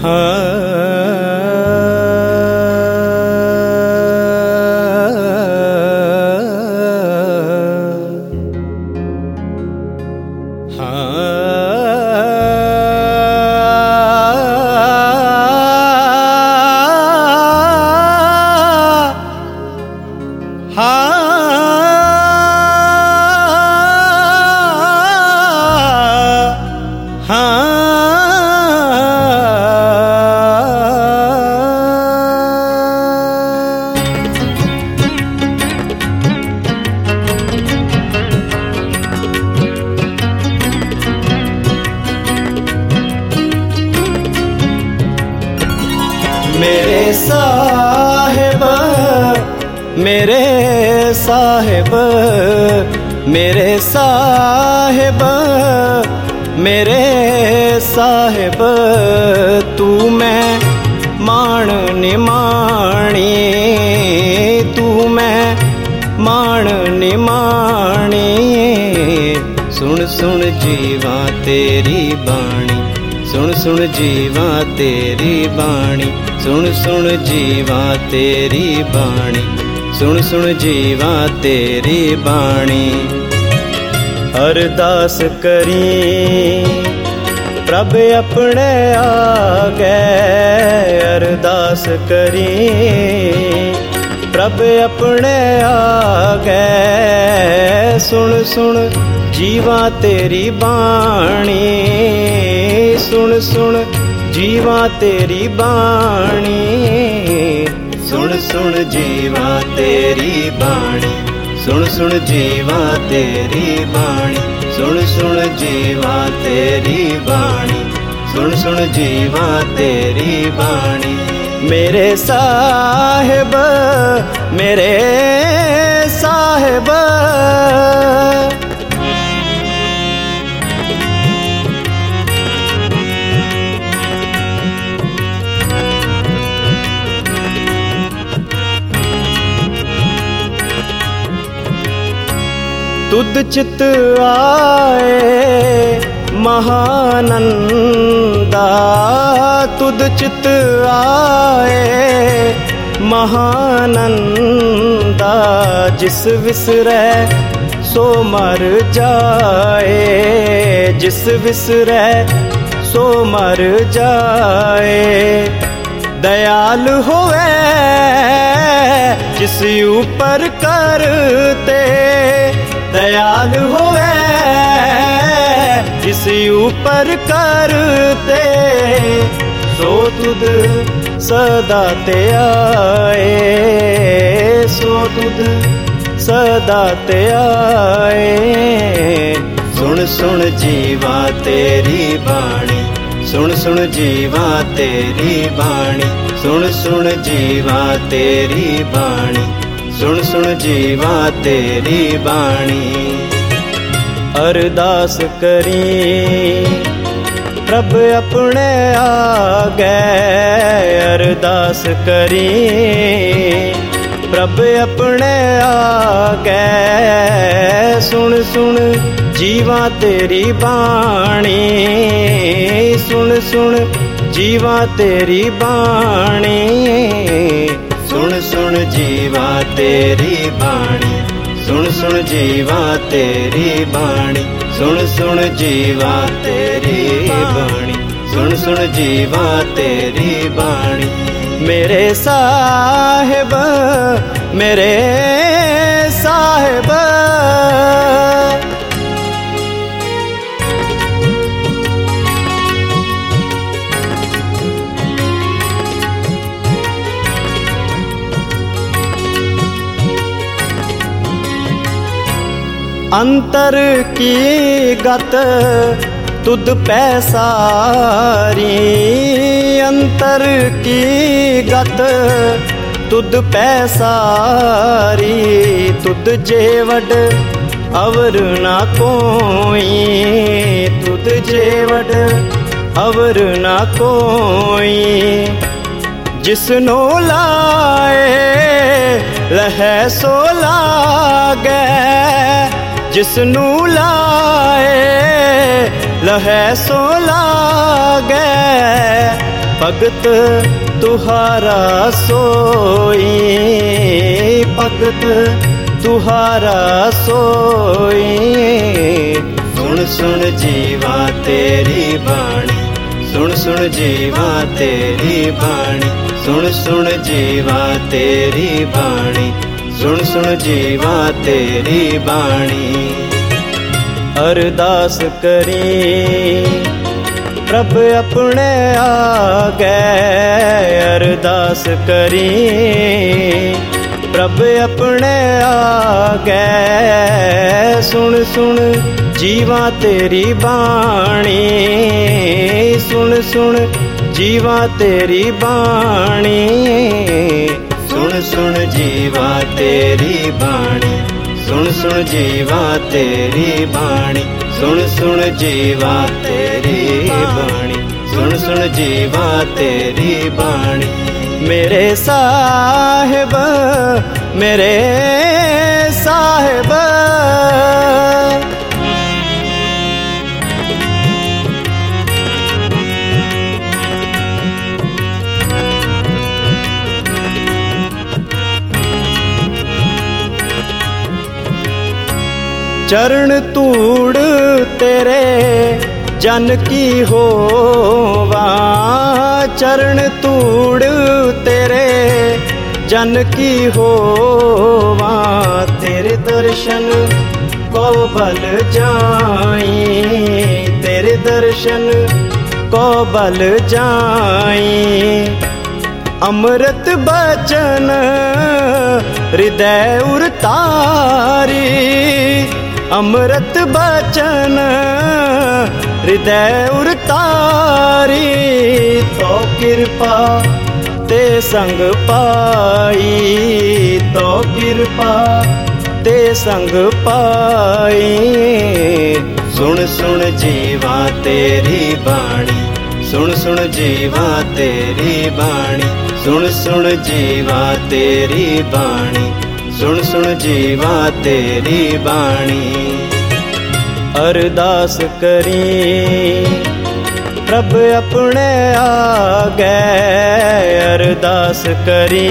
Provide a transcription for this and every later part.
मेरे साहिब मेरे साहिब मेरे साहिब मेरे साहिब तू मैं मान निमाणी तू मैं मान निमाणी सुन सुन जीवा तेरी बाणी सुन सुन जीवा तेरी बाणी सुन सुन जीवा तेरी बाणी सुन सुन जीवा तेरी बाणी अरदास करी प्रभ अपने आगे अरदास करी प्रभ अपने आगे सुन सुन जीवा तेरी बाणी सुन सुन जीवा तेरी बाणी सुन सुन जीवा तेरी बाणी सुन सुन जीवा तेरी बाणी सुन सुन जीवा तेरी बाणी सुन सुन जीवा तेरी बाणी मेरे साहिब मेरे साहिब तुद चित आए महानंदा तुद चित आए महानंदा जिस विसरै सो मर जाए जिस विसरै सो मर जाए दयाल होवे जिस ऊपर करते दयाल होवे जिस ऊपर करते सो तुद सदा ते आए सो तुद सदा ते आए सुन सुन जीवा तेरी बाणी सुन सुन जीवा तेरी बाणी सुन सुन जीवा तेरी बाणी सुन सुन जीवा तेरी बाणी अरदास करी प्रभ अपने आगे अरदास करी प्रभ अपने आगे सुन सुन जीवा तेरी बाणी सुन सुन जीवा तेरी बाणी सुन सुन जीवा तेरी बाणी सुन सुन जीवा तेरी बाणी सुन सुन जीवा तेरी बाणी सुन सुन जीवा तेरी बाणी मेरे साहिब मेरे साहिब अंतर की गत तुद पैसारी अंतर की गत तुद पैसारी तुद जेवड अवर ना कोई तुद जेवड अवर ना कोई जिसनो लाए लह सो लागे जिसनू लाए लह सो लागे भगत तुहारा सोई, भगत तुहारा सोई। सुन सुन जीवा तेरी बाणी, सुन सुन जीवा तेरी बाणी, सुन सुन जीवा तेरी बाणी, सुन सुन जीवा तेरी बाणी। अरदास करी प्रभ अपने आगे, अरदास करी प्रभ अपने आगे। सुन सुन जीवा तेरी बाणी, सुन सुन जीवा तेरी बाणी, सुन सुन जीवा तेरी बाणी, सुन सुन जीवा तेरी बाणी, सुन सुन जीवा तेरी बाणी, सुन सुन जीवा तेरी बाणी। मेरे साहिब, मेरे साहिब, चरण तूड़ तेरे जन की होवा, चरण तूड़ तेरे जन की होवा। तेरे दर्शन को बल जाई, तेरे दर्शन को बल जाई। अमृत बचन हृदय उरतारी, अमृत बचन हृदय उरतारी। तो कृपा ते संग पाई, तो कृपा ते संग पाई। सुन सुन जीवा तेरी बाणी, सुन सुन जीवा तेरी बाणी, सुन सुन जीवा तेरी बाणी, सुन सुन जीवा तेरी बाणी। अरदास करी प्रभ अपने आगे, अरदास करी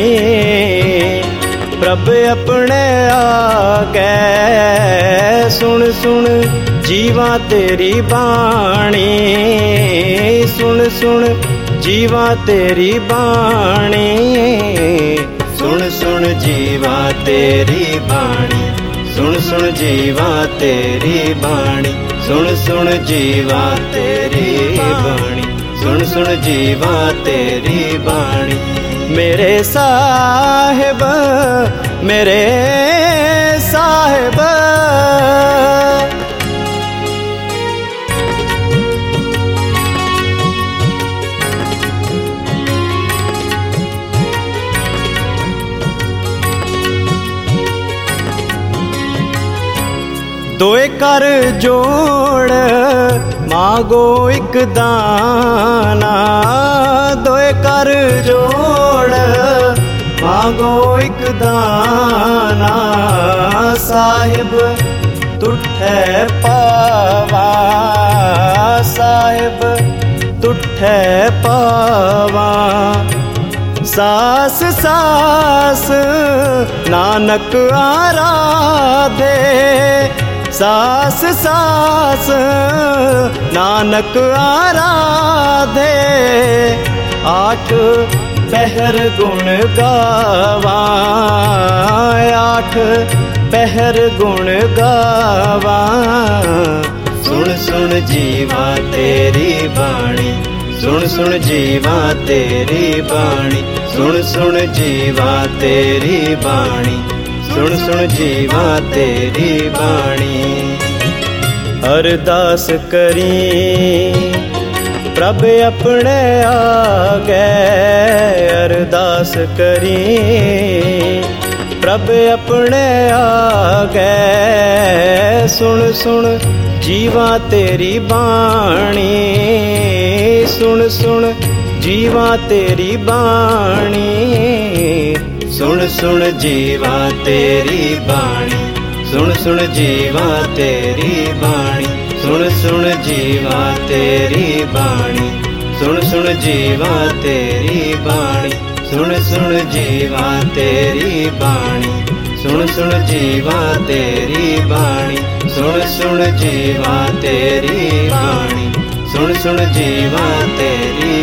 प्रभ अपने आगे। सुन सुन जीवा तेरी बाणी, सुन सुन जीवा तेरी बाणी, सुन सुन जीवा तेरी बाणी, सुन सुन जीवा तेरी बाणी, सुन सुन जीवा तेरी बाणी, सुन सुन जीवा तेरी बाणी। मेरे साहिब, मेरे साहिब, दोए कर जोड़ मांगो एक दाना, दोए कर जोड़ मांगो एक दाना। साहिब तुठे पावा, साहिब तुठे पावा। सास सास नानक आराधे, सास सास नानक आराधे। आठ पहर गुण गावा, आठ पहर गुण गावा। सुन सुन जीवा तेरी बाणी, सुन सुन जीवा तेरी बाणी, सुन सुन जीवा तेरी बाणी, सुन सुन जीवा तेरी बाणी। अरदास करी प्रभ अपने आगे, अरदास करी प्रभ अपने आगे। सुन सुन जीवा तेरी बाणी, सुन सुन जीवा तेरी बाणी, सुन सुन जीवा तेरी बाणी, सुन सुन जीवा तेरी बाणी, सुन सुन जीवा तेरी बाणी, सुन सुन जीवा तेरी बाणी, सुन सुन जीवा तेरी बाणी, सुन सुन जीवा तेरी बाणी, सुन सुन जीवा तेरी बाणी, सुन सुन जीवा तेरी